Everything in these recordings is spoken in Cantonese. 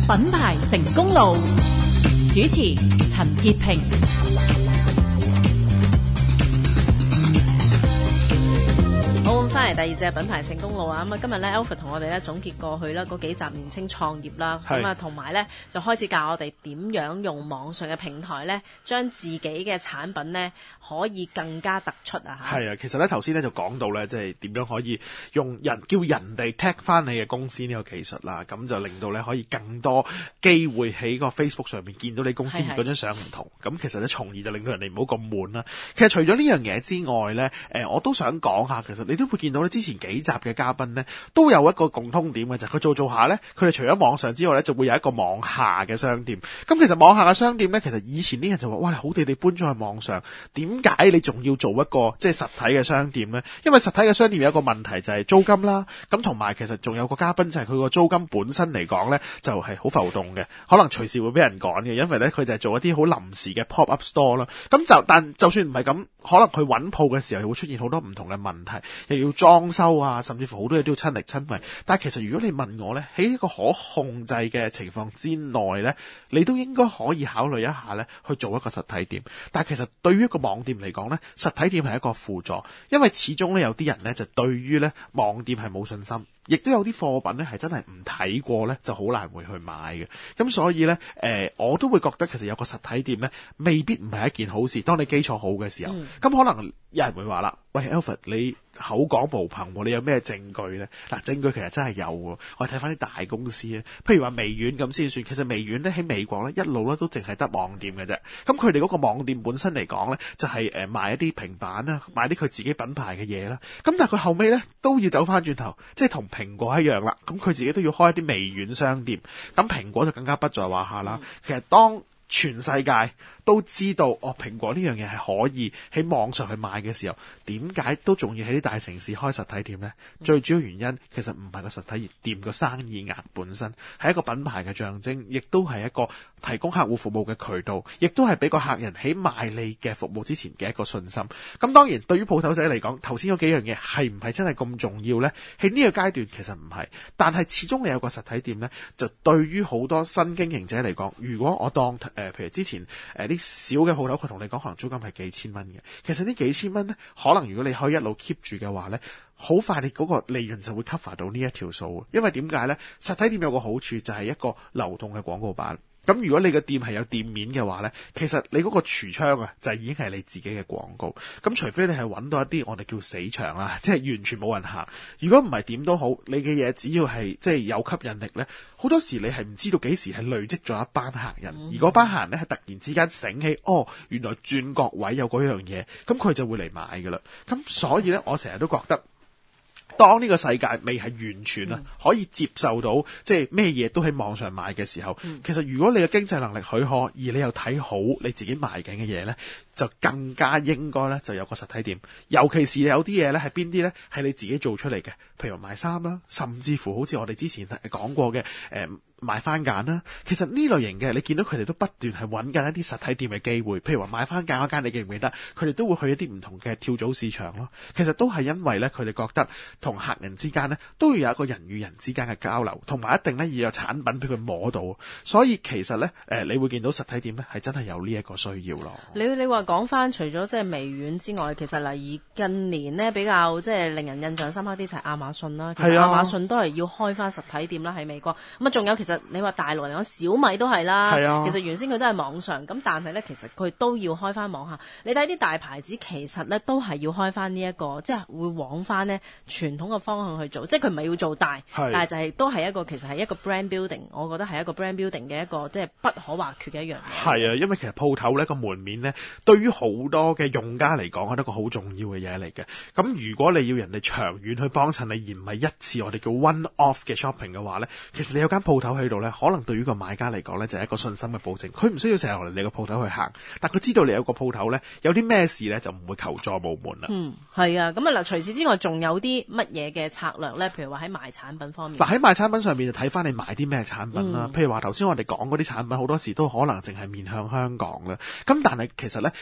品牌成功路，主持陳潔平。 好，翻嚟第二隻品牌成功路啊！咁啊，今日咧 Alfred 同我哋咧總結過去啦嗰幾集年青創業啦，咁啊同埋咧就開始教我哋點樣用網上嘅平台咧，將自己嘅產品咧可以更加突出啊！ 係啊，其實咧頭先咧就講到咧，即係點樣可以用叫人哋 tag 翻你嘅公司呢個技術啦，咁就令到咧可以更多機會喺個 Facebook 上面見到你公司嗰張相唔同，咁其實咧從而就令到人哋唔好咁悶啦。其實除咗呢樣嘢之外咧，我都想講下，其實你都會見到咧，之前幾集嘅嘉賓咧都有一個共通點嘅，就係佢做下咧，佢哋除咗網上之外咧，就會有一個網下嘅商店。咁其實網下嘅商店咧，其實以前啲人就話：哇，好地地搬咗去網上，點解你仲要做一個即係實體嘅商店咧？因為實體嘅商店有一個問題就係租金啦。咁同埋其實仲有個嘉賓就係佢個租金本身嚟講咧，就係好浮動嘅，可能隨時會俾人趕嘅，因為咧佢就係做一啲好臨時嘅 pop up store 啦。但就算唔係咁，可能佢揾鋪嘅時候又會出現好多唔同嘅問題，又要裝修啊，甚至乎好多嘢都要親力親為。但係其實如果你問我咧，喺一個可控制嘅情況之內咧，你都應該可以考慮一下咧，去做一個實體店。但係其實對於一個網店嚟講咧，實體店係一個輔助，因為始終咧有啲人咧就對於咧網店係冇信心。亦都有啲貨品咧係真係唔睇過咧就好難會去買嘅，咁所以咧我都會覺得其實有個實體店咧未必唔係一件好事。當你基礎好嘅時候，咁可能有人會話啦：喂 Alfred， 你口講無憑喎，你有咩證據咧？嗱，證據其實真係有喎。我哋睇翻啲大公司咧，譬如話微軟咁先算。其實微軟咧喺美國咧一路咧都淨係得網店嘅啫。咁佢哋嗰個網店本身嚟講咧，就係賣一啲平板啦，賣啲佢自己品牌嘅嘢啦。咁但係佢後尾咧都要走翻轉頭，即係同蘋果一樣啦，咁佢自己都要開一啲微軟商店，咁蘋果就更加不在話下啦。其實當全世界都知道蘋果呢樣嘢係可以喺網上去賣嘅時候，點解都仲要喺啲大城市開實體店呢？最主要原因其實唔係個實體店個生意額本身，係一個品牌嘅象徵，亦都係一個提供客戶服務嘅渠道，亦都係俾個客人喺買你嘅服務之前嘅一個信心。咁當然對於鋪頭仔嚟講，頭先嗰幾樣嘢係唔係真係咁重要呢？喺呢個階段其實唔係，但係始終你有個實體店呢，就對於好多新經營者嚟講，如果我當譬如之前啲小嘅鋪頭，佢同你講可能租金係幾千蚊嘅，其實呢幾千蚊呢，可能如果你可以一路 keep 住嘅話呢，好快你嗰個利潤就會 cover 到呢一條數。因為點解呢？實體店有個好處就係一個流動嘅廣告板。咁如果你個店係有店面嘅話呢，其實你嗰個櫥窗啊，就已經係你自己嘅廣告。咁除非你係揾到一啲我哋叫死場啦，即係完全冇人行。如果唔係點都好，你嘅嘢只要係即係有吸引力呢，好多時你係唔知道幾時係累積咗一班客人，而嗰班客人呢係突然之間醒起，原來轉角位有嗰樣嘢，咁佢就會嚟買噶啦。咁所以呢，我成日都覺得，當呢個世界未係完全可以接受到即係咩嘢都喺網上買嘅時候，其實如果你嘅經濟能力許可，而你又睇好你自己賣緊嘅嘢呢，就更加應該呢就有個實體店。尤其是有啲嘢呢係邊啲呢？係你自己做出嚟嘅，譬如賣衫啦，甚至乎好似我哋之前講過嘅賣番梘啦，其實呢類型嘅你見到佢哋都不斷係揾緊一啲實體店嘅機會，譬如話賣番梘嗰間，你記唔記得？佢哋都會去一啲唔同嘅跳蚤市場咯。其實都係因為咧，佢哋覺得同客人之間咧都要有一個人與人之間嘅交流，同埋一定咧要有產品俾佢摸到。所以其實咧你會見到實體店咧係真係有呢一個需要咯。 你話講翻除咗即係微軟之外，其實例如近年咧比較即係令人印象深刻啲就係亞馬遜啦。其實亞馬遜都係要開翻實體店啦喺美國。咁啊仲有其實你話大陸嚟講，小米都係啦。其實原先佢都係網上，咁但係咧其實佢都要開翻網下。你睇啲大牌子其實咧都係要開翻呢一個，即係會往翻呢傳統嘅方向去做。即係佢唔係要做大，但係就係都係一個其實係一個 brand building。我覺得係一個 brand building 嘅一個即係不可或缺嘅一樣嘢。係啊，因為其實鋪頭呢個門面呢，對於好多嘅用家嚟講係一個好重要嘅嘢嚟嘅。咁如果你要人哋長遠去幫襯你，而唔係一次我哋叫 one off 嘅 shopping 嘅話呢，其實你有間鋪頭喺度呢，可能對於個買家嚟講呢，就係一個信心嘅保證。佢唔需要成日嚟你個鋪頭去行，但佢知道你有個鋪頭呢，有啲咩事呢，就唔會求助無門啦。 係啊。咁啊嗱，除此之外仲有啲乜嘢嘅策略呢？譬如話喺賣產品方面， 嗱喺賣產品上面就睇翻你買啲咩產品啦。譬如話頭先我哋講嗰啲產品，好多時都可能淨係面向香港啦。咁但係其實呢，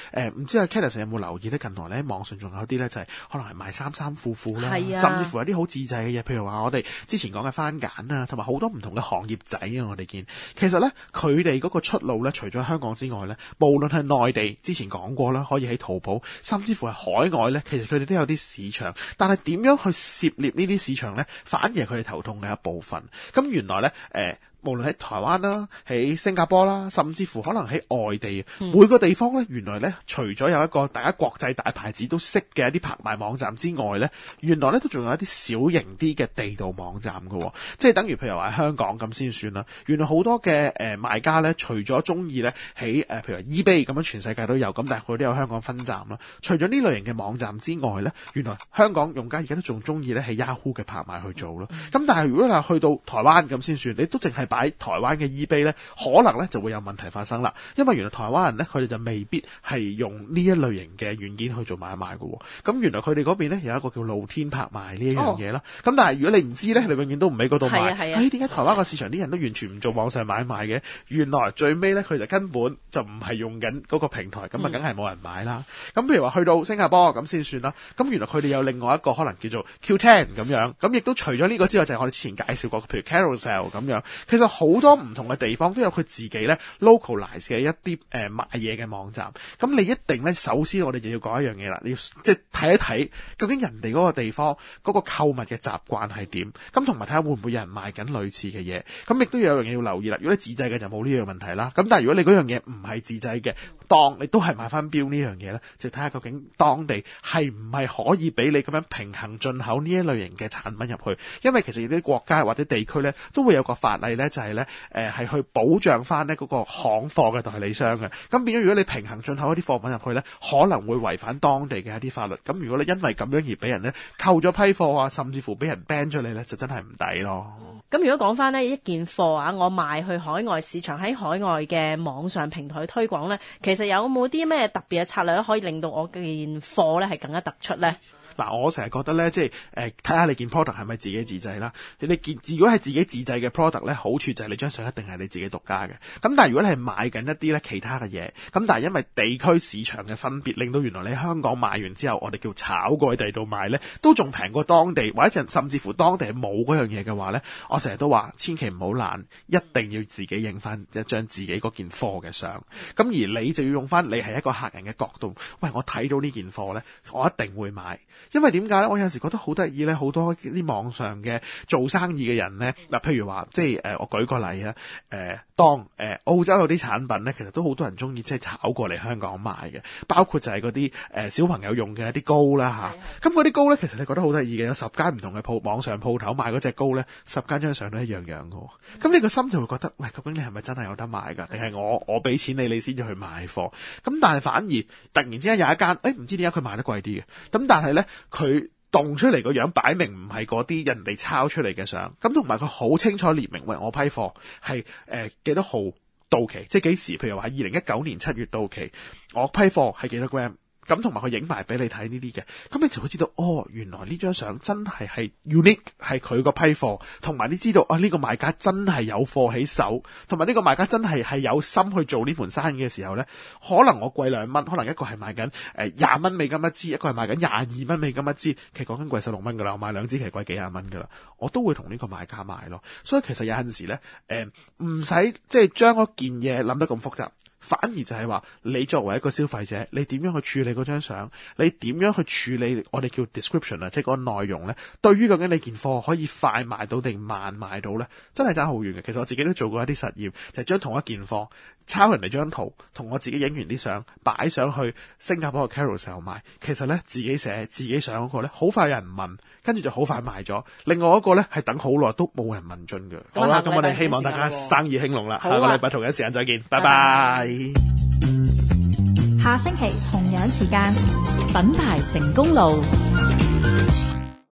唔知阿 Candice 有冇留意咧？近來咧網上仲有啲咧就係可能係賣衫褲啦， 係啊， 甚至乎有啲好自製嘅嘢，譬如話我哋之前講嘅番梘啊，同埋好多唔同嘅行業仔啊，我哋見其實咧佢哋嗰個出路咧，除咗香港之外咧，無論係內地之前講過啦，可以喺淘寶，甚至乎係海外咧，其實佢哋都有啲市場，但係點樣去涉獵呢啲市場咧，反而係佢哋頭痛嘅一部分。咁原來咧無論喺台灣啦、喺新加坡啦，甚至乎可能喺外地，每個地方咧，原來咧除咗有一個大家國際大牌子都識嘅一啲拍賣網站之外咧，原來咧都仲有一啲小型啲嘅地道網站喎。即係等於譬如話香港咁先算啦。原來好多嘅賣家咧，除咗中意咧喺譬如話 eBay 咁樣全世界都有，咁但係佢都有香港分站啦。除咗呢類型嘅網站之外咧，原來香港用家而家都仲中意咧喺 Yahoo 嘅拍賣去做咯。咁但係如果係去到台灣咁先算，你都淨係擺台灣嘅 eBay 咧，可能咧就會有問題發生啦。因為原來台灣人咧，佢哋就未必係用呢一類型嘅軟件去做買賣嘅。咁原來佢哋嗰邊咧有一個叫露天拍賣呢一樣嘢啦。咁但係如果你唔知咧，你永遠都唔喺嗰度買。點解台灣個市場啲人都完全唔做網上買賣嘅？原來最尾咧佢就根本就唔係用緊嗰個平台，咁啊梗係冇人買啦。咁譬如話去到新加坡咁先算啦。咁原來佢哋有另外一個可能叫做 Q10 咁樣。咁亦都除咗呢個之外，就係我哋之前介紹過，譬如 Carousell 咁樣。其實好多唔同嘅地方都有佢自己咧 localize 嘅一啲賣嘢嘅網站。咁你一定咧，首先我哋就要講一樣嘢啦，你要即係睇一睇究竟人哋嗰個地方嗰個購物嘅習慣係點。咁同埋睇下會唔會有人賣緊類似嘅嘢。咁亦都有樣嘢要留意啦。如果你自製嘅就冇呢樣問題啦。咁但係如果你嗰樣嘢唔係自製嘅，當你都係買翻標呢樣嘢咧，就睇下究竟當地係唔係可以俾你咁樣平衡進口呢一類型嘅產品入去。因為其實有啲國家或者地區咧都會有個法例咧，就係咧係去保障翻呢嗰個行貨嘅代理商嘅。咁變咗如果你平衡進口一啲貨品入去咧，可能會違反當地嘅一啲法律。咁如果你因為咁樣而俾人咧扣咗批貨啊，甚至乎俾人 ban 咗你咧，就真係唔抵咯。 咁如果講翻呢一件貨啊，我賣去海外市場，喺海外嘅網上平台推廣咧，其實有冇啲咩特別嘅策略咧，可以令到我件貨咧係更加突出咧？ 嗱，我成日覺得咧，即係睇下你件 product 係咪自己自製啦。你件如果係自己自製嘅 product 咧，好處就係你張相一定係你自己獨家嘅。咁但係如果你係買緊一啲咧其他嘅嘢，咁但係因為地區市場嘅分別，令到原來你喺香港買完之後，我哋叫炒過去第二度賣咧，都仲平過當地，或者甚至乎當地係冇嗰樣嘢嘅話咧，我成日都話千祈唔好懶，一定要自己影翻一張自己嗰件貨嘅相。咁而你就要用翻你係一個客人嘅角度，喂，我睇到呢件貨咧，我一定會買。因為點解咧？我有陣時覺得好得意咧，好多啲網上嘅做生意嘅人咧，嗱，譬如話，即係我舉個例啊，當澳洲有啲產品咧，其實都好多人中意即係炒過嚟香港賣嘅，包括就係嗰啲小朋友用嘅一啲膏啦嚇。咁嗰啲膏咧，其實你覺得好得意嘅，有10間唔同嘅網上鋪頭賣嗰隻膏咧，10間張相都一樣樣嘅。咁你個心就會覺得，喂，究竟你係咪真係有得買㗎？定係我俾錢你先至去買貨？咁但係反而突然之間有一間，唔知點解佢賣得貴啲嘅。咁但係咧，佢動出嚟個樣擺明唔係嗰啲人哋抄出嚟嘅相，咁同埋佢好清楚列明，喂，我批貨係幾多號到期，即係幾時？譬如話2019年7月到期，我批貨係幾多 gram。咁同埋佢影埋俾你睇呢啲嘅，咁你就會知道，原來呢張相真係 unique， 係佢個批貨，同埋你知道呢個賣家真係有貨喺手，同埋呢個賣家真係有心去做呢盤生意嘅時候咧，可能我貴2蚊，可能一個係賣緊20蚊美金一支，一個係賣緊22蚊美金一支，其實講緊貴16蚊噶啦，我買2支其實貴幾廿蚊噶啦，我都會同呢個賣家買咯。所以其實有陣時咧，唔使即係將嗰件嘢諗得咁複雜。反而就係話，你作為一個消費者，你點樣去處理嗰張相？你點樣去處理我哋叫 description 啊，即係嗰個內容咧？對於究竟你件貨可以快賣到定慢賣到咧，真係爭好遠嘅。其實我自己都做過一啲實驗，就係將同一件貨抄人哋張圖，同我自己影完啲相擺上去新加坡嘅 Carousell 賣。其實咧，自己寫自己相嗰個咧，好快有人問，跟住就好快賣咗。另外一個咧係等好耐都冇人問津嘅。好啦，咁我哋希望大家生意興隆啦。下個禮拜同一時間再見，拜拜。 下星期同樣時間，品牌成功路。